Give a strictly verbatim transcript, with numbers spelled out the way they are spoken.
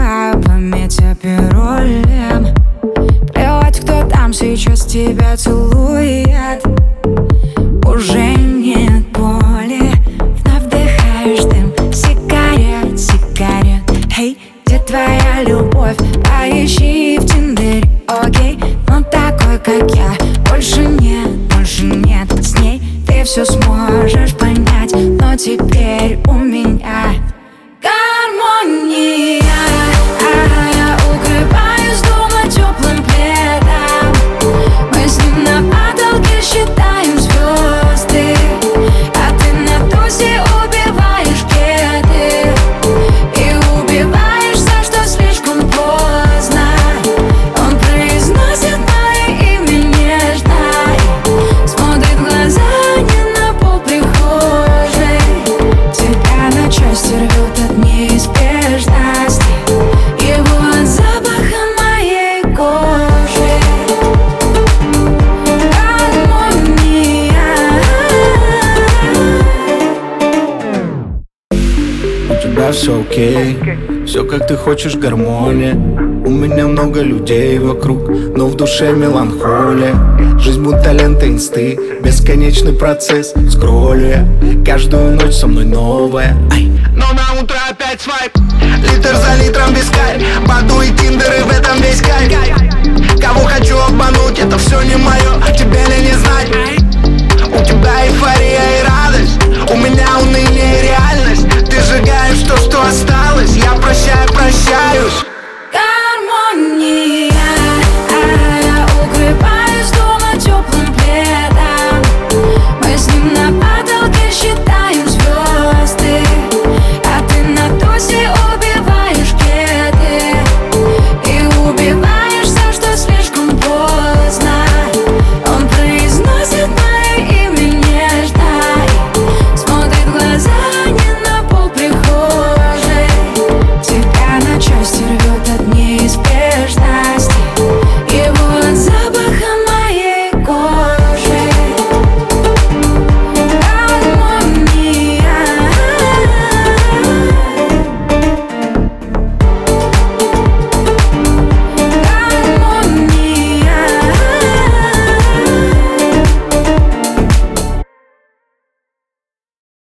забываю помнить о пароле. Плевать, кто там сейчас тебя целует. Уже нет боли. Вновь вдыхаешь дым сигарет, сигарет. Эй, где твоя любовь? Поищи в Тиндере, окей. Но такой, как я, больше нет, больше нет. С ней ты все сможешь понять, но теперь у меня гармония. Я укрываюсь дома теплым пледом. Мы с ним на потолке считаем звезды, а ты на тусе убиваешь кеды. И убиваешь за что слишком поздно. Он произносит мое имя нежно, смотрит в глаза не на пол прихожей. Тебя на части рвет от неизбежности, его от запаха моей кожи. Гармония. У тебя все окей, все как ты хочешь, гармония. У меня много людей вокруг, но в душе меланхолия. Жизнь будто лента инсты, бесконечный процесс. Скроллю я, каждую ночь со мной новая. Ай. Но на утро опять свайп, литр за литром без